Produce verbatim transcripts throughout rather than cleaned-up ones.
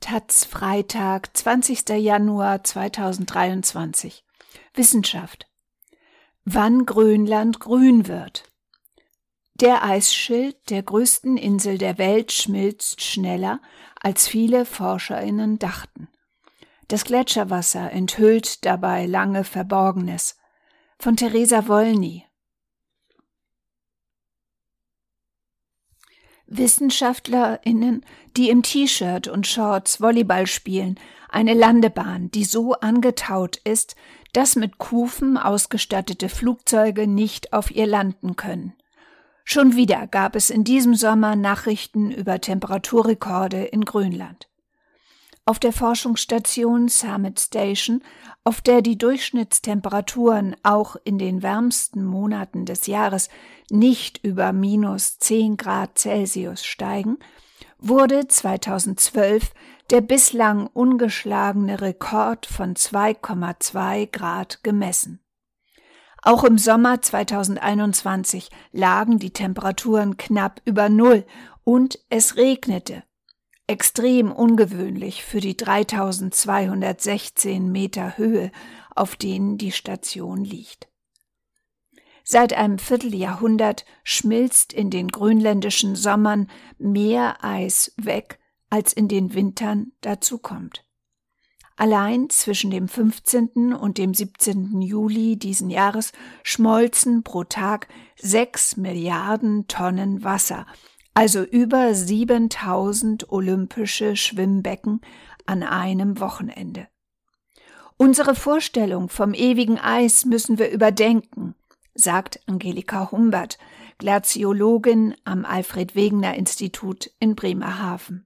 Taz, Freitag, zwanzigster Januar zweitausenddreiundzwanzig. Wissenschaft. Wann Grönland grün wird. Der Eisschild der größten Insel der Welt schmilzt schneller, als viele ForscherInnen dachten. Das Gletscherwasser enthüllt dabei lange Verborgenes. Von Theresa Wolny. WissenschaftlerInnen, die im T-Shirt und Shorts Volleyball spielen, eine Landebahn, die so angetaut ist, dass mit Kufen ausgestattete Flugzeuge nicht auf ihr landen können. Schon wieder gab es in diesem Sommer Nachrichten über Temperaturrekorde in Grönland. Auf der Forschungsstation Summit Station, auf der die Durchschnittstemperaturen auch in den wärmsten Monaten des Jahres nicht über minus zehn Grad Celsius steigen, wurde zweitausendzwölf der bislang ungeschlagene Rekord von zwei Komma zwei Grad gemessen. Auch im Sommer zweitausendeinundzwanzig lagen die Temperaturen knapp über Null und es regnete. Extrem ungewöhnlich für die dreitausendzweihundertsechzehn Meter Höhe, auf denen die Station liegt. Seit einem Vierteljahrhundert schmilzt in den grönländischen Sommern mehr Eis weg, als in den Wintern dazukommt. Allein zwischen dem fünfzehnten und dem siebzehnten Juli diesen Jahres schmolzen pro Tag sechs Milliarden Tonnen Wasser, also über siebentausend olympische Schwimmbecken an einem Wochenende. Unsere Vorstellung vom ewigen Eis müssen wir überdenken, sagt Angelika Humbert, Glaziologin am Alfred-Wegener-Institut in Bremerhaven.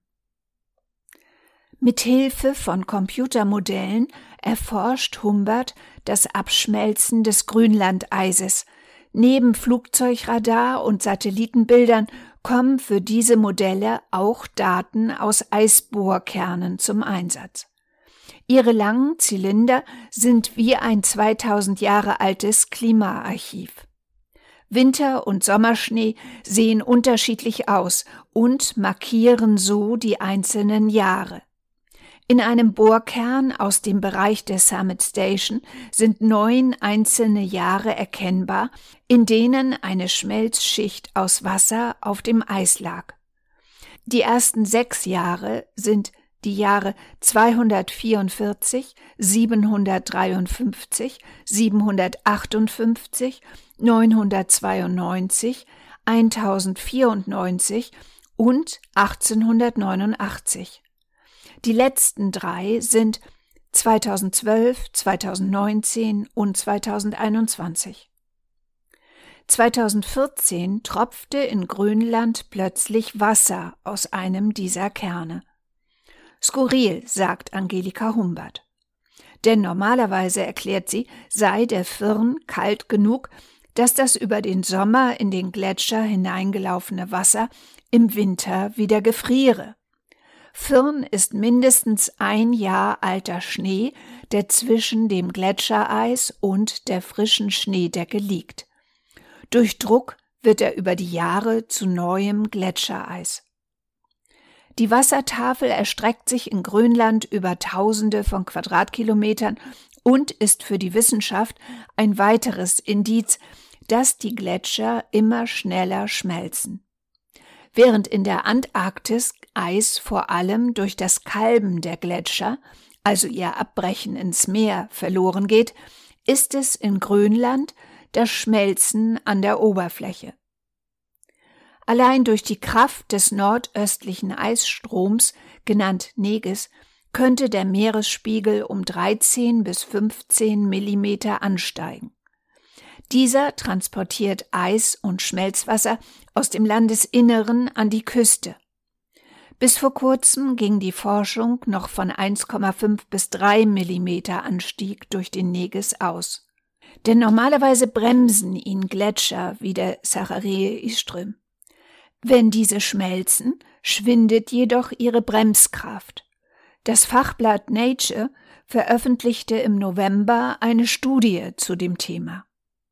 Mithilfe von Computermodellen erforscht Humbert das Abschmelzen des Grönlandeises. Neben Flugzeugradar und Satellitenbildern kommen für diese Modelle auch Daten aus Eisbohrkernen zum Einsatz. Ihre langen Zylinder sind wie ein zweitausend Jahre altes Klimaarchiv. Winter- und Sommerschnee sehen unterschiedlich aus und markieren so die einzelnen Jahre. In einem Bohrkern aus dem Bereich der Summit Station sind neun einzelne Jahre erkennbar, in denen eine Schmelzschicht aus Wasser auf dem Eis lag. Die ersten sechs Jahre sind die Jahre zweihundertvierundvierzig, siebenhundertdreiundfünfzig, siebenhundertachtundfünfzig, neunhundertzweiundneunzig, eintausendvierundneunzig und achtzehnhundertneunundachtzig. Die letzten drei sind zweitausendzwölf, zweitausendneunzehn und zweitausendeinundzwanzig. zweitausendvierzehn tropfte in Grönland plötzlich Wasser aus einem dieser Kerne. Skurril, sagt Angelika Humbert. Denn normalerweise, erklärt sie, sei der Firn kalt genug, dass das über den Sommer in den Gletscher hineingelaufene Wasser im Winter wieder gefriere. Firn ist mindestens ein Jahr alter Schnee, der zwischen dem Gletschereis und der frischen Schneedecke liegt. Durch Druck wird er über die Jahre zu neuem Gletschereis. Die Wassertafel erstreckt sich in Grönland über Tausende von Quadratkilometern und ist für die Wissenschaft ein weiteres Indiz, dass die Gletscher immer schneller schmelzen. Während in der Antarktis Eis vor allem durch das Kalben der Gletscher, also ihr Abbrechen ins Meer, verloren geht, ist es in Grönland das Schmelzen an der Oberfläche. Allein durch die Kraft des nordöstlichen Eisstroms, genannt Neges, könnte der Meeresspiegel um dreizehn bis fünfzehn Millimeter ansteigen. Dieser transportiert Eis und Schmelzwasser aus dem Landesinneren an die Küste. Bis vor kurzem ging die Forschung noch von eins Komma fünf bis drei Millimeter Anstieg durch den Neges aus. Denn normalerweise bremsen ihn Gletscher wie der Saraje-Iström. Wenn diese schmelzen, schwindet jedoch ihre Bremskraft. Das Fachblatt Nature veröffentlichte im November eine Studie zu dem Thema.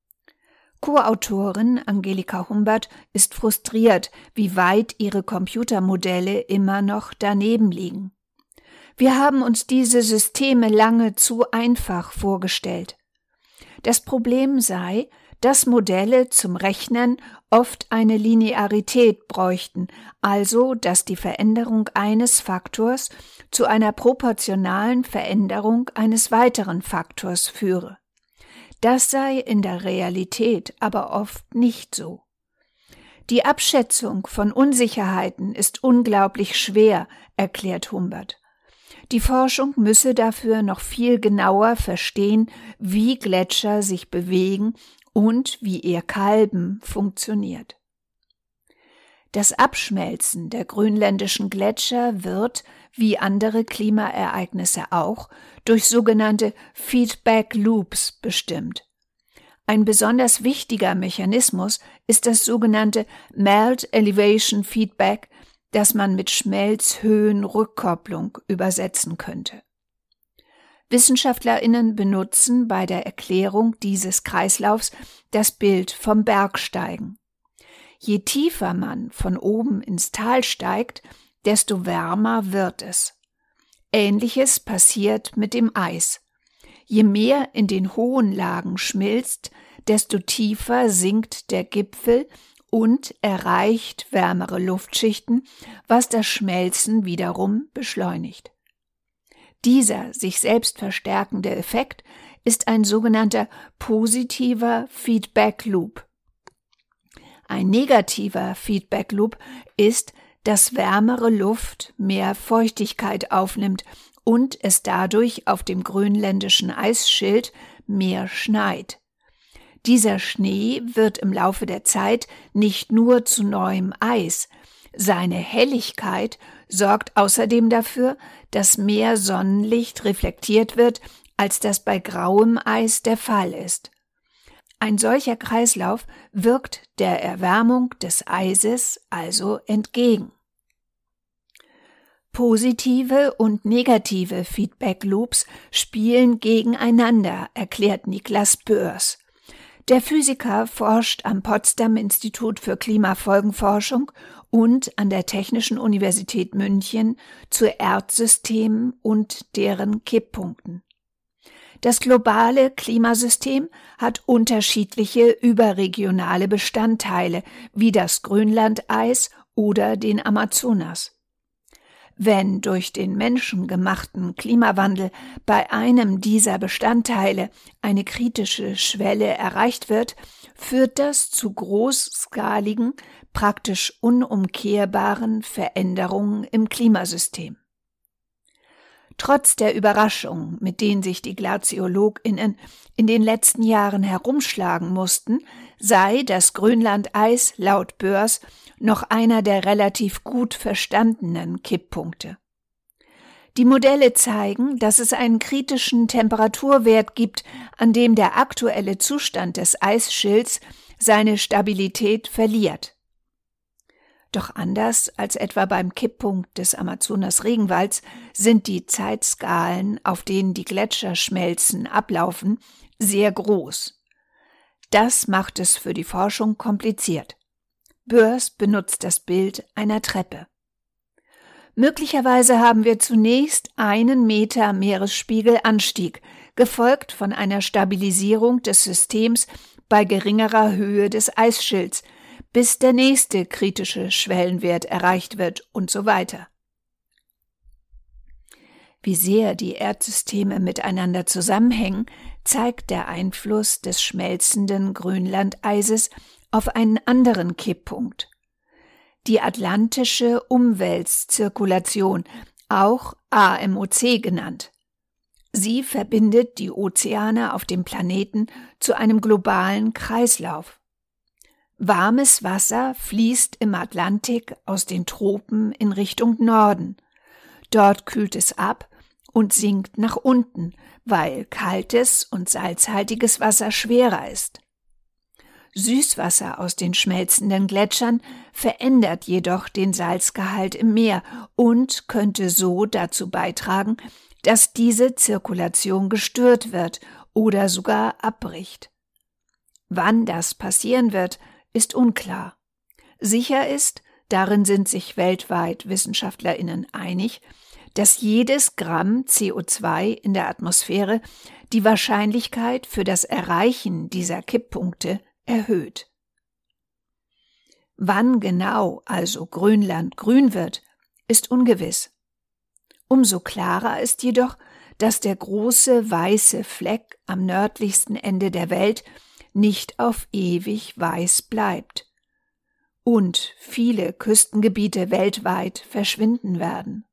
Co-Autorin Angelika Humbert ist frustriert, wie weit ihre Computermodelle immer noch daneben liegen. Wir haben uns diese Systeme lange zu einfach vorgestellt. Das Problem sei, dass Modelle zum Rechnen oft eine Linearität bräuchten, also dass die Veränderung eines Faktors zu einer proportionalen Veränderung eines weiteren Faktors führe. Das sei in der Realität aber oft nicht so. Die Abschätzung von Unsicherheiten ist unglaublich schwer, erklärt Humbert. Die Forschung müsse dafür noch viel genauer verstehen, wie Gletscher sich bewegen und wie ihr Kalben funktioniert. Das Abschmelzen der grönländischen Gletscher wird, wie andere Klimaereignisse auch, durch sogenannte Feedback Loops bestimmt. Ein besonders wichtiger Mechanismus ist das sogenannte Melt Elevation Feedback, das man mit Schmelzhöhenrückkopplung übersetzen könnte. WissenschaftlerInnen benutzen bei der Erklärung dieses Kreislaufs das Bild vom Bergsteigen. Je tiefer man von oben ins Tal steigt, desto wärmer wird es. Ähnliches passiert mit dem Eis. Je mehr in den hohen Lagen schmilzt, desto tiefer sinkt der Gipfel und erreicht wärmere Luftschichten, was das Schmelzen wiederum beschleunigt. Dieser sich selbst verstärkende Effekt ist ein sogenannter positiver Feedback Loop. Ein negativer Feedback Loop ist, dass wärmere Luft mehr Feuchtigkeit aufnimmt und es dadurch auf dem grönländischen Eisschild mehr schneit. Dieser Schnee wird im Laufe der Zeit nicht nur zu neuem Eis, seine Helligkeit sorgt außerdem dafür, dass mehr Sonnenlicht reflektiert wird, als das bei grauem Eis der Fall ist. Ein solcher Kreislauf wirkt der Erwärmung des Eises also entgegen. Positive und negative Feedback Loops spielen gegeneinander, erklärt Niklas Böers. Der Physiker forscht am Potsdam Institut für Klimafolgenforschung und an der Technischen Universität München zu Erdsystemen und deren Kipppunkten. Das globale Klimasystem hat unterschiedliche überregionale Bestandteile, wie das Grönlandeis oder den Amazonas. Wenn durch den menschengemachten Klimawandel bei einem dieser Bestandteile eine kritische Schwelle erreicht wird, führt das zu großskaligen, praktisch unumkehrbaren Veränderungen im Klimasystem. Trotz der Überraschungen, mit denen sich die GlaziologInnen in den letzten Jahren herumschlagen mussten, sei das Grönlandeis laut Böers noch einer der relativ gut verstandenen Kipppunkte. Die Modelle zeigen, dass es einen kritischen Temperaturwert gibt, an dem der aktuelle Zustand des Eisschilds seine Stabilität verliert. Doch anders als etwa beim Kipppunkt des Amazonas-Regenwalds sind die Zeitskalen, auf denen die Gletscherschmelzen ablaufen, sehr groß. Das macht es für die Forschung kompliziert. Böers benutzt das Bild einer Treppe. Möglicherweise haben wir zunächst einen Meter Meeresspiegelanstieg, gefolgt von einer Stabilisierung des Systems bei geringerer Höhe des Eisschilds, bis der nächste kritische Schwellenwert erreicht wird und so weiter. Wie sehr die Erdsysteme miteinander zusammenhängen, zeigt der Einfluss des schmelzenden Grönlandeises auf einen anderen Kipppunkt. Die atlantische Umweltzirkulation, auch A M O C genannt. Sie verbindet die Ozeane auf dem Planeten zu einem globalen Kreislauf. Warmes Wasser fließt im Atlantik aus den Tropen in Richtung Norden. Dort kühlt es ab und sinkt nach unten, weil kaltes und salzhaltiges Wasser schwerer ist. Süßwasser aus den schmelzenden Gletschern verändert jedoch den Salzgehalt im Meer und könnte so dazu beitragen, dass diese Zirkulation gestört wird oder sogar abbricht. Wann das passieren wird, ist unklar. Sicher ist, darin sind sich weltweit WissenschaftlerInnen einig, dass jedes Gramm C O zwei in der Atmosphäre die Wahrscheinlichkeit für das Erreichen dieser Kipppunkte erhöht. Wann genau also Grönland grün wird, ist ungewiss. Umso klarer ist jedoch, dass der große weiße Fleck am nördlichsten Ende der Welt nicht auf ewig weiß bleibt und viele Küstengebiete weltweit verschwinden werden.